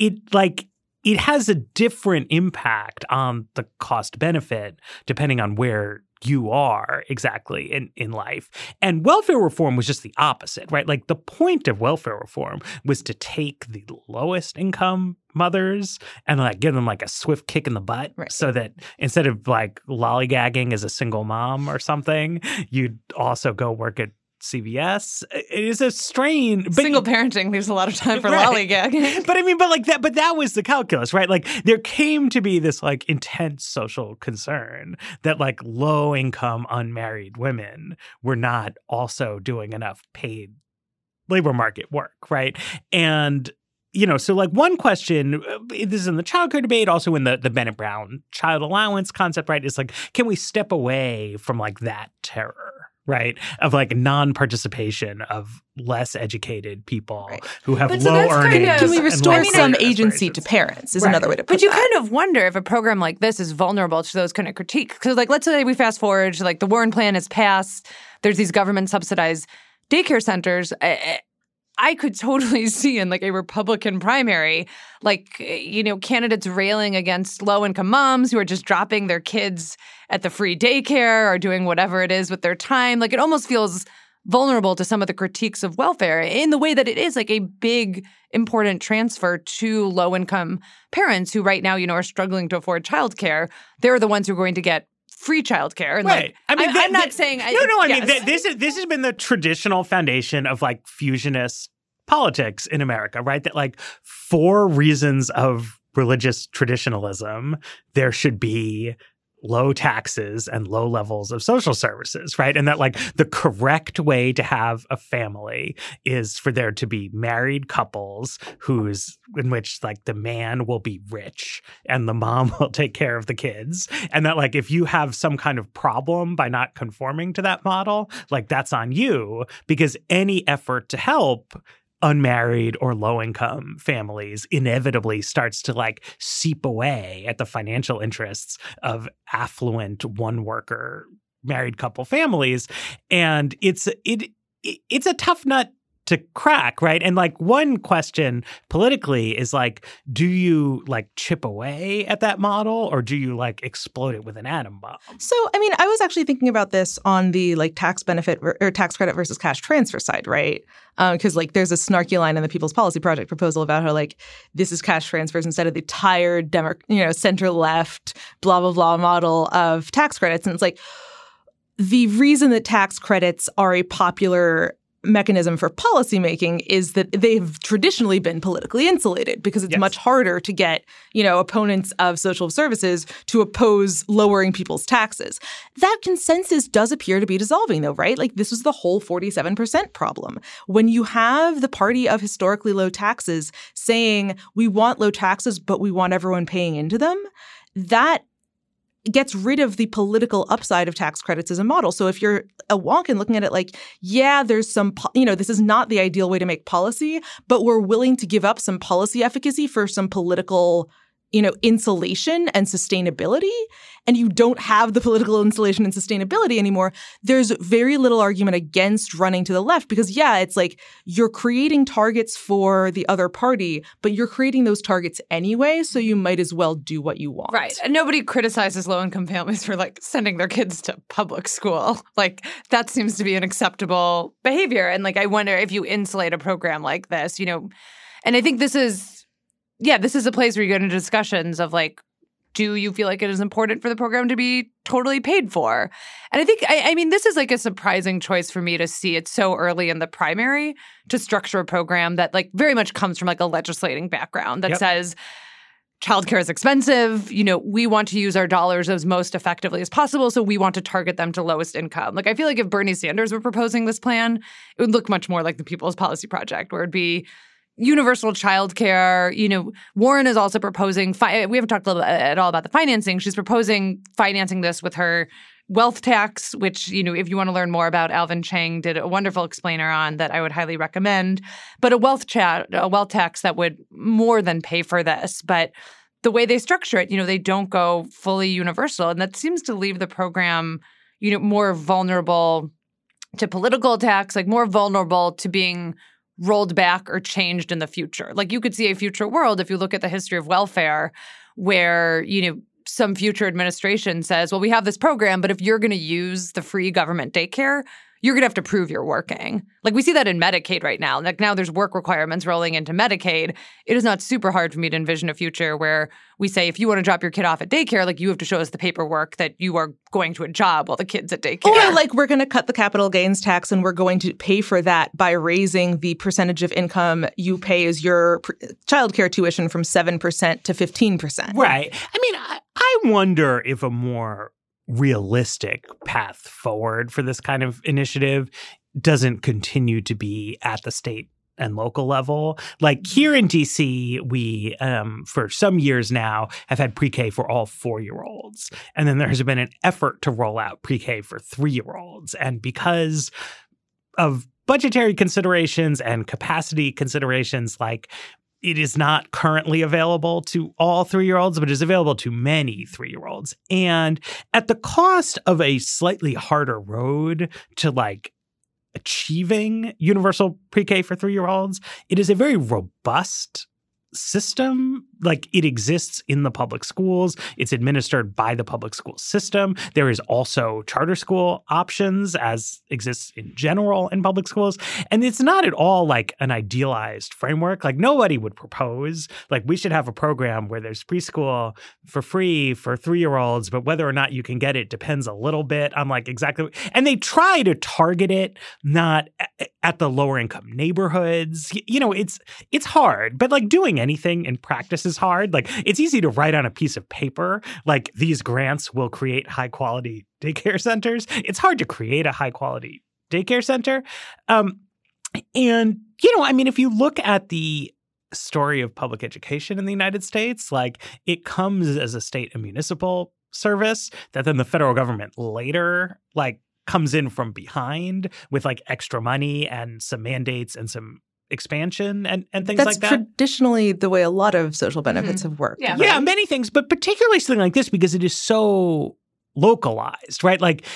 it has a different impact on the cost benefit depending on where you are exactly in life. And welfare reform was just the opposite, right? Like the point of welfare reform was to take the lowest income mothers and like give them like a swift kick in the butt, right, so that instead of like lollygagging as a single mom or something, you'd also go work at CVS. It is a strain. Single parenting leaves a lot of time for lollygagging. But that was the calculus, right? Like there came to be this like intense social concern that like low income unmarried women were not also doing enough paid labor market work, right? And so like one question, this is in the childcare debate, also in the Bennett Brown child allowance concept, right, is like, can we step away from like that terror? right? Of like non-participation of less educated people who have But so low that's kind earnings. of- Can we restore and low some career agency to aspirations. parents is another way to put But you that. kind of wonder if a program like this is vulnerable to those kind of critiques. Because, like, let's say we fast forward to, like, the Warren plan is passed. There's these government-subsidized daycare centers. I could totally see in, like, a Republican primary, like, candidates railing against low-income moms who are just dropping their kids at the free daycare or doing whatever it is with their time. Like, it almost feels vulnerable to some of the critiques of welfare in the way that it is like a big, important transfer to low-income parents who right now, are struggling to afford childcare. They're the ones who are going to get free childcare. And Right. I mean, I'm not saying... This has been the traditional foundation of like fusionist politics in America, right? That like for reasons of religious traditionalism, there should be low taxes and low levels of social services, right? And that like the correct way to have a family is for there to be married couples in which like the man will be rich and the mom will take care of the kids. And that like if you have some kind of problem by not conforming to that model, like that's on you, because any effort to help unmarried or low-income families inevitably starts to like seep away at the financial interests of affluent one-worker married couple families. And it's a tough nut to crack, right? And like one question politically is like, do you like chip away at that model or do you like explode it with an atom bomb? So, I mean, I was actually thinking about this on the like tax benefit or tax credit versus cash transfer side, right? Because like there's a snarky line in the People's Policy Project proposal about how like this is cash transfers instead of the tired center left blah blah blah model of tax credits, and it's like the reason that tax credits are a popular mechanism for policymaking is that they've traditionally been politically insulated because it's much harder to get, opponents of social services to oppose lowering people's taxes. That consensus does appear to be dissolving, though, right? Like this was the whole 47% problem. When you have the party of historically low taxes saying we want low taxes, but we want everyone paying into them, that gets rid of the political upside of tax credits as a model. So if you're a wonk looking at it like, yeah, there's some, this is not the ideal way to make policy, but we're willing to give up some policy efficacy for some political, insulation and sustainability, and you don't have the political insulation and sustainability anymore, there's very little argument against running to the left because, yeah, it's like you're creating targets for the other party, but you're creating those targets anyway, so you might as well do what you want. Right. And nobody criticizes low-income families for, like, sending their kids to public school. Like, that seems to be an acceptable behavior. And, like, I wonder if you insulate a program like this, and I think this is a place where you get into discussions of, like, do you feel like it is important for the program to be totally paid for? And I think, I mean, this is like a surprising choice for me to see it so early in the primary to structure a program that like very much comes from like a legislating background that says childcare is expensive. We want to use our dollars as most effectively as possible. So we want to target them to lowest income. Like, I feel like if Bernie Sanders were proposing this plan, it would look much more like the People's Policy Project, where it'd be universal childcare. Warren is also proposing, we haven't talked at all about the financing. She's proposing financing this with her wealth tax, which, if you want to learn more about, Alvin Chang did a wonderful explainer on that I would highly recommend. But a wealth tax that would more than pay for this. But the way they structure it, they don't go fully universal. And that seems to leave the program, more vulnerable to political attacks, like more vulnerable to being rolled back or changed in the future. Like you could see a future world if you look at the history of welfare where, some future administration says, well, we have this program, but if you're going to use the free government daycare, you're going to have to prove you're working. Like we see that in Medicaid right now. Like now there's work requirements rolling into Medicaid. It is not super hard for me to envision a future where we say, if you want to drop your kid off at daycare, like you have to show us the paperwork that you are going to a job while the kid's at daycare. Or like we're going to cut the capital gains tax and we're going to pay for that by raising the percentage of income you pay as your childcare tuition from 7% to 15%. Right. I mean, I wonder if a more realistic path forward for this kind of initiative doesn't continue to be at the state and local level. Like here in DC, we, for some years now, have had pre-K for all 4-year-olds. And then there's been an effort to roll out pre-K for 3-year-olds. And because of budgetary considerations and capacity considerations, like it is not currently available to all 3-year-olds, but is available to many 3-year-olds. And at the cost of a slightly harder road to like achieving universal pre-K for 3-year-olds, it is a very robust system. Like it exists in the public schools. It's administered by the public school system. There is also charter school options as exists in general in public schools. And it's not at all like an idealized framework. Like nobody would propose like we should have a program where there's preschool for free for 3-year-olds, but whether or not you can get it depends a little bit. I'm like exactly. And they try to target it not at the lower income neighborhoods. You know, it's hard, but like doing anything in practice is hard. Like it's easy to write on a piece of paper, like these grants will create high quality daycare centers. It's hard to create a high quality daycare center. And, you know, I mean, if you look at the story of public education in the United States, like it comes as a state and municipal service that then the federal government later, like comes in from behind with like extra money and some mandates and some expansion and things like that. That's traditionally the way a lot of social benefits have worked. Yeah. Yeah, many things, but particularly something like this because it is so localized, right? Like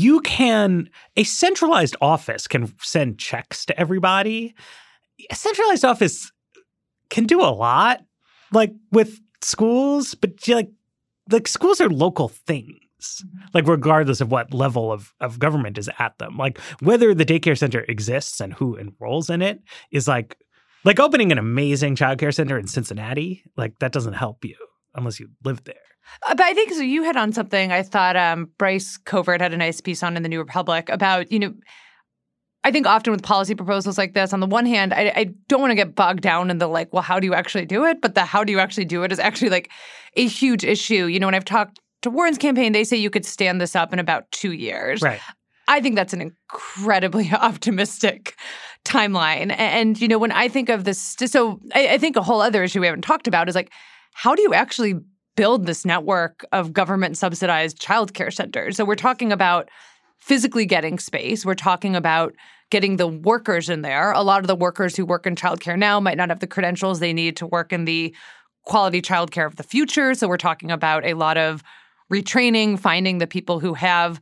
a centralized office can send checks to everybody. A centralized office can do a lot, like with schools, but like schools are local things. Like regardless of what level of government is at them. Like whether the daycare center exists and who enrolls in it is like opening an amazing childcare center in Cincinnati. Like that doesn't help you unless you live there. But I think so. You hit on something I thought Bryce Covert had a nice piece on in the New Republic about, you know, I think often with policy proposals like this, on the one hand, I don't want to get bogged down in the like, well, how do you actually do it? But the how do you actually do it is actually like a huge issue. You know, when I've talked to Warren's campaign, they say you could stand this up in about 2 years. Right. I think that's an incredibly optimistic timeline. And, you know, when I think of this, so I think a whole other issue we haven't talked about is like, how do you actually build this network of government-subsidized childcare centers? So we're talking about physically getting space. We're talking about getting the workers in there. A lot of the workers who work in childcare now might not have the credentials they need to work in the quality childcare of the future. So we're talking about a lot of retraining, finding the people who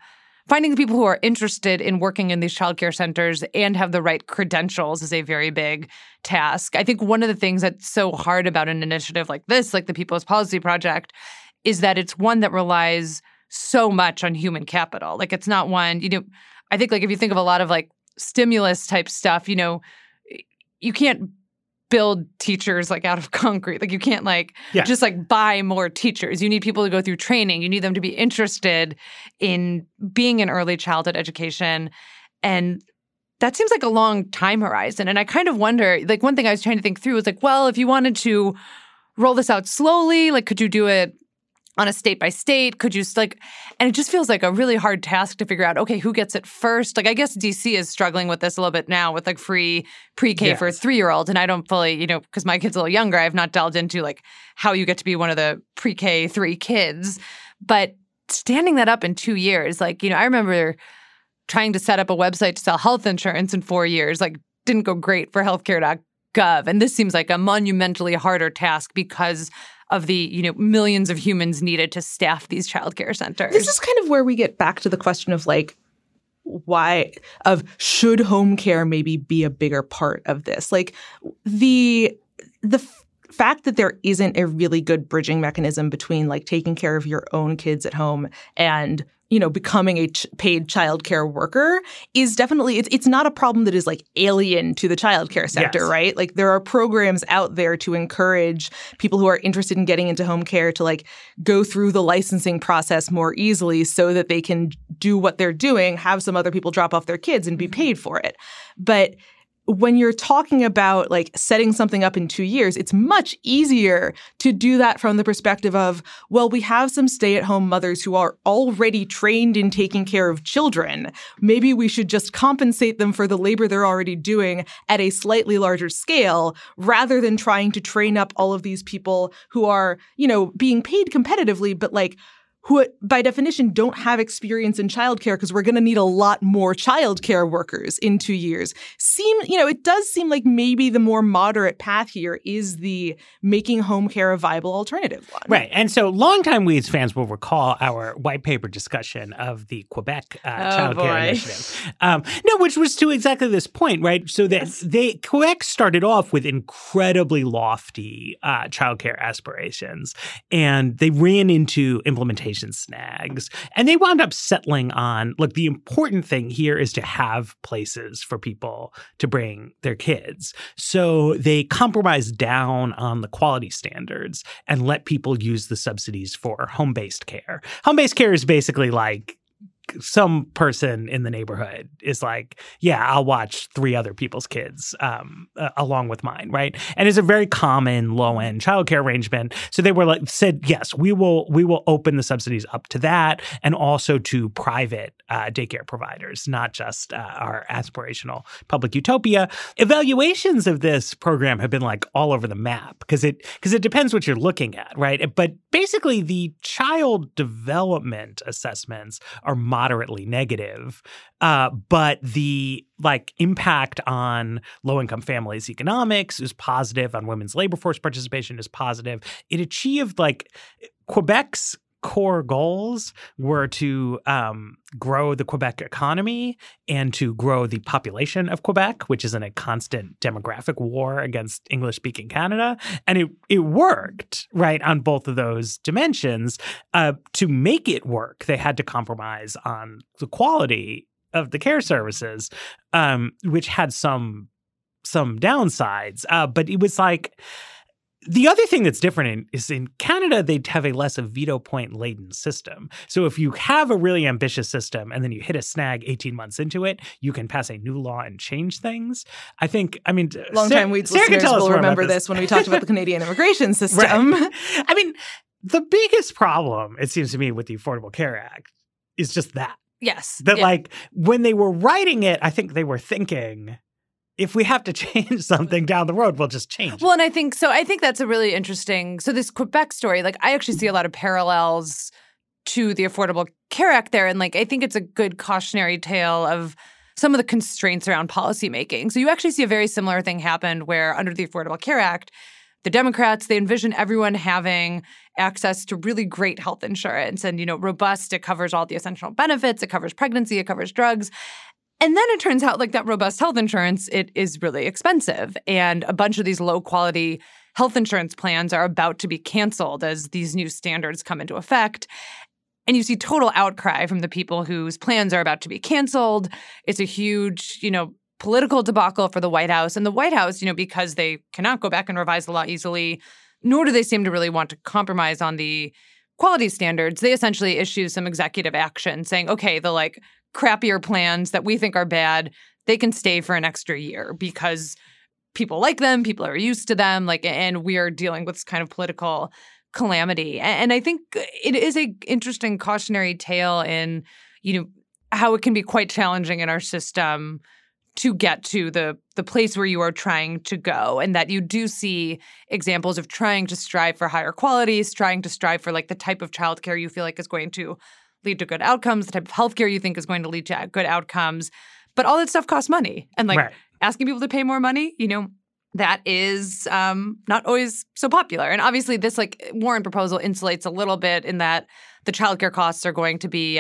are interested in working in these childcare centers and have the right credentials is a very big task. I think one of the things that's so hard about an initiative like this, like the People's Policy Project, is that it's one that relies so much on human capital. Like it's not one, you know, I think like if you think of a lot of like stimulus type stuff, you know, you can't build teachers like out of concrete. Like you can't just like buy more teachers. You need people to go through training. You need them to be interested in being in early childhood education. And that seems like a long time horizon. And I kind of wonder, like one thing I was trying to think through was like, well, if you wanted to roll this out slowly, like could you do it on a state by state? Could you and it just feels like a really hard task to figure out, okay, who gets it first? Like, I guess DC is struggling with this a little bit now with like free pre-K for 3-year-olds. And I don't fully, you know, because my kid's a little younger, I've not delved into like how you get to be one of the pre-K 3 kids. But standing that up in 2 years, like, you know, I remember trying to set up a website to sell health insurance in 4 years, like didn't go great for healthcare.gov. And this seems like a monumentally harder task because of the, you know, millions of humans needed to staff these childcare centers. This is kind of where we get back to the question of like, should home care maybe be a bigger part of this? Like the fact that there isn't a really good bridging mechanism between like taking care of your own kids at home and, you know, becoming a paid childcare worker is definitely, it's not a problem that is like alien to the childcare sector, right? Like there are programs out there to encourage people who are interested in getting into home care to like go through the licensing process more easily so that they can do what they're doing, have some other people drop off their kids and be paid for it. But when you're talking about like setting something up in 2 years, it's much easier to do that from the perspective of, well, we have some stay-at-home mothers who are already trained in taking care of children. Maybe we should just compensate them for the labor they're already doing at a slightly larger scale, rather than trying to train up all of these people who are, you know, being paid competitively, but like who by definition don't have experience in childcare, because we're going to need a lot more childcare workers in 2 years. It does seem like maybe the more moderate path here is the making home care a viable alternative one. Right. And so longtime Weeds fans will recall our white paper discussion of the Quebec childcare initiative. Which was to exactly this point, right? So that Quebec started off with incredibly lofty childcare aspirations, and they ran into implementation snags. And they wound up settling on, look, the important thing here is to have places for people to bring their kids. So they compromised down on the quality standards and let people use the subsidies for home-based care. Home-based care is basically like some person in the neighborhood is like, yeah, I'll watch 3 other people's kids along with mine, right? And it's a very common low-end childcare arrangement. So they were said, yes, we will open the subsidies up to that, and also to private daycare providers, not just our aspirational public utopia. Evaluations of this program have been like all over the map because it depends what you're looking at, right? But basically, the child development assessments are moderately negative, but the impact on low-income families' economics is positive, on women's labor force participation is positive. It achieved Quebec's core goals were to grow the Quebec economy and to grow the population of Quebec, which is in a constant demographic war against English-speaking Canada. And it worked, right, on both of those dimensions. To make it work, they had to compromise on the quality of the care services, which had some downsides. But it was like... The other thing that's different is in Canada, they have a less veto point laden system. So if you have a really ambitious system and then you hit a snag 18 months into it, you can pass a new law and change things. Longtime Weeds listeners will remember this when we talked about the Canadian immigration system. Right. The biggest problem, it seems to me, with the Affordable Care Act is just that. Yes. That when they were writing it, I think they were thinking, if we have to change something down the road, we'll just change it. Well, and I think that's a really interesting... So this Quebec story, I actually see a lot of parallels to the Affordable Care Act there. And I think it's a good cautionary tale of some of the constraints around policymaking. So you actually see a very similar thing happened where under the Affordable Care Act, the Democrats, they envision everyone having access to really great health insurance and, robust. It covers all the essential benefits. It covers pregnancy. It covers drugs. And then it turns out that robust health insurance, it is really expensive. And a bunch of these low-quality health insurance plans are about to be canceled as these new standards come into effect. And you see total outcry from the people whose plans are about to be canceled. It's a huge, political debacle for the White House. And the White House, because they cannot go back and revise the law easily, nor do they seem to really want to compromise on the quality standards, they essentially issue some executive action saying, okay, the crappier plans that we think are bad, they can stay for an extra year because people like them, people are used to them, and we are dealing with this kind of political calamity. And I think it is a interesting cautionary tale in, how it can be quite challenging in our system to get to the place where you are trying to go, and that you do see examples of trying to strive for higher qualities, trying to strive for the type of childcare you feel is going to lead to good outcomes, the type of healthcare you think is going to lead to good outcomes. But all that stuff costs money. And asking people to pay more money, that is not always so popular. And obviously this Warren proposal insulates a little bit in that the childcare costs are going to be,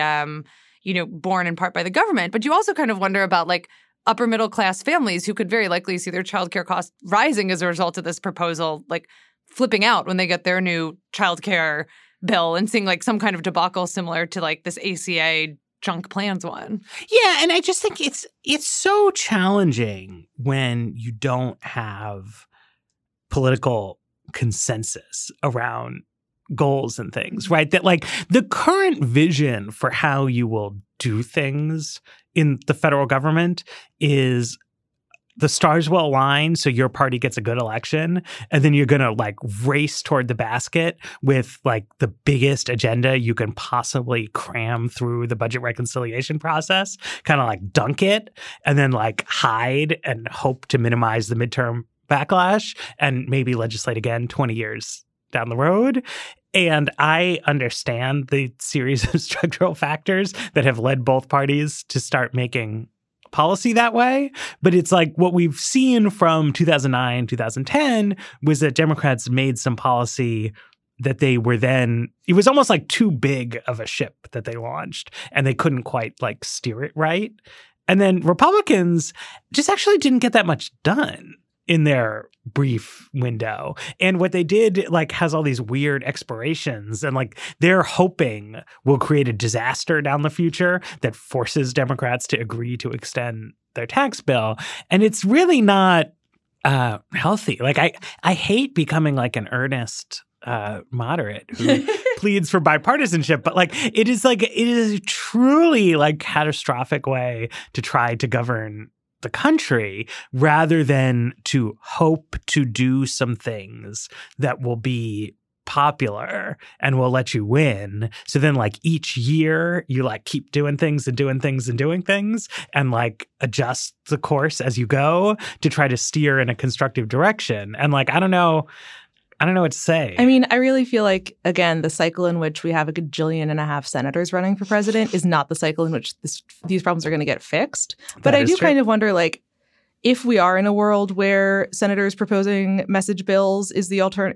borne in part by the government. But you also kind of wonder about upper middle class families who could very likely see their childcare costs rising as a result of this proposal, flipping out when they get their new childcare bill and seeing some kind of debacle similar to this ACA junk plans one. Yeah, and I just think it's so challenging when you don't have political consensus around goals and things, right? That the current vision for how you will do things in the federal government is the stars will align so your party gets a good election, and then you're going to like race toward the basket with like the biggest agenda you can possibly cram through the budget reconciliation process, kind of like dunk it and then like hide and hope to minimize the midterm backlash and maybe legislate again 20 years down the road. And I understand the series of structural factors that have led both parties to start making policy that way. But it's like what we've seen from 2009, 2010 was that Democrats made some policy that they were then, it was almost like too big of a ship that they launched and they couldn't quite like steer it right. And then Republicans just actually didn't get that much done in their brief window. And what they did like has all these weird expirations and like they're hoping will create a disaster down the future that forces Democrats to agree to extend their tax bill. And it's really not healthy. Like I hate becoming like an earnest moderate who pleads for bipartisanship, but like it is a truly like catastrophic way to try to govern the country rather than to hope to do some things that will be popular and will let you win. So then like each year you like keep doing things and doing things and doing things and like adjust the course as you go to try to steer in a constructive direction. And like, I don't know what to say. I mean, I really feel like, again, the cycle in which we have 1.5 gajillion senators running for president is not the cycle in which these problems are going to get fixed. But I do kind of wonder, like, if we are in a world where senators proposing message bills is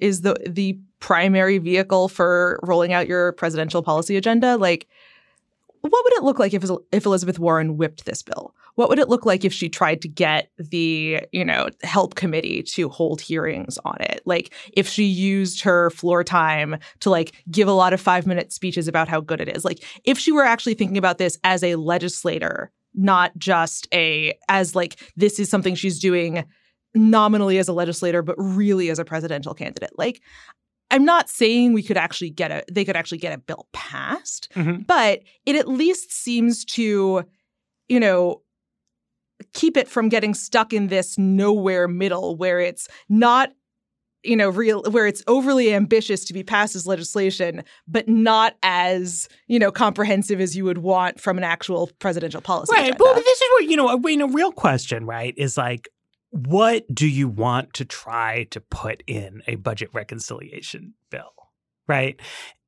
the primary vehicle for rolling out your presidential policy agenda, like, what would it look like if Elizabeth Warren whipped this bill? What would it look like if she tried to get the, help committee to hold hearings on it? Like if she used her floor time to like give a lot of 5-minute speeches about how good it is. Like if she were actually thinking about this as a legislator, not just as like this is something she's doing nominally as a legislator, but really as a presidential candidate. Like I'm not saying they could actually get a bill passed, but it at least seems to, keep it from getting stuck in this nowhere middle where it's not, where it's overly ambitious to be passed as legislation, but not as, comprehensive as you would want from an actual presidential policy agenda. But this is where, a real question, right, is like, what do you want to try to put in a budget reconciliation bill, right?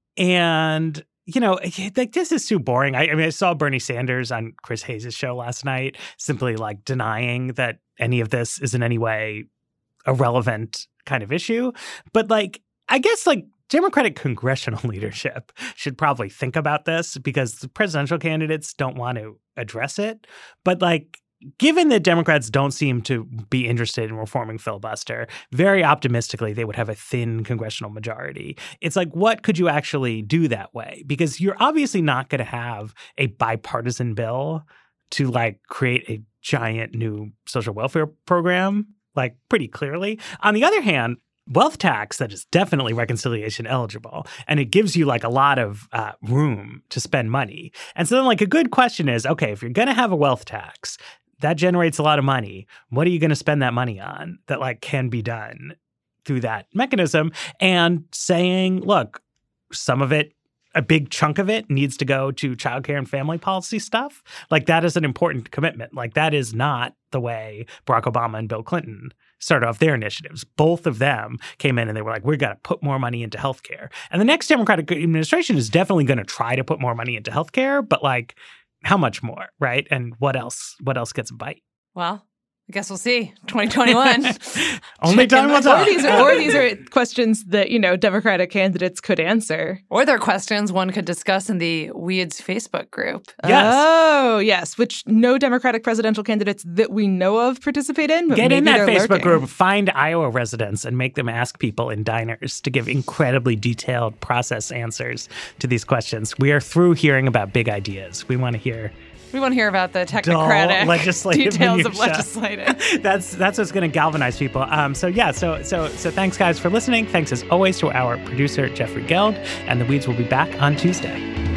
And, like this is too boring. I mean, I saw Bernie Sanders on Chris Hayes' show last night simply like denying that any of this is in any way a relevant kind of issue. But like, I guess like Democratic congressional leadership should probably think about this because the presidential candidates don't want to address it. But like, given that Democrats don't seem to be interested in reforming filibuster, very optimistically, they would have a thin congressional majority. It's like, what could you actually do that way? Because you're obviously not going to have a bipartisan bill to like create a giant new social welfare program, like pretty clearly. On the other hand, wealth tax that is definitely reconciliation eligible, and it gives you like a lot of room to spend money. And so then like a good question is, okay, if you're going to have a wealth tax, that generates a lot of money. What are you going to spend that money on that like can be done through that mechanism? And saying, look, some of it, a big chunk of it needs to go to childcare and family policy stuff. Like that is an important commitment. Like that is not the way Barack Obama and Bill Clinton started off their initiatives. Both of them came in and they were like, we're going to put more money into healthcare. And the next Democratic administration is definitely going to try to put more money into healthcare, but like, how much more, right? And what else gets a bite? Well, I guess we'll see. 2021. Only time will tell. Or these are questions that, Democratic candidates could answer. Or they're questions one could discuss in the Weeds Facebook group. Yes. Oh, yes. Which no Democratic presidential candidates that we know of participate in. But get in that Facebook lurking. group, find Iowa residents and make them ask people in diners to give incredibly detailed process answers to these questions. We are through hearing about big ideas. We want to hear about the technocratic details of legislating. That's what's going to galvanize people. So thanks guys for listening. Thanks as always to our producer Jeffrey Geld, and the Weeds will be back on Tuesday.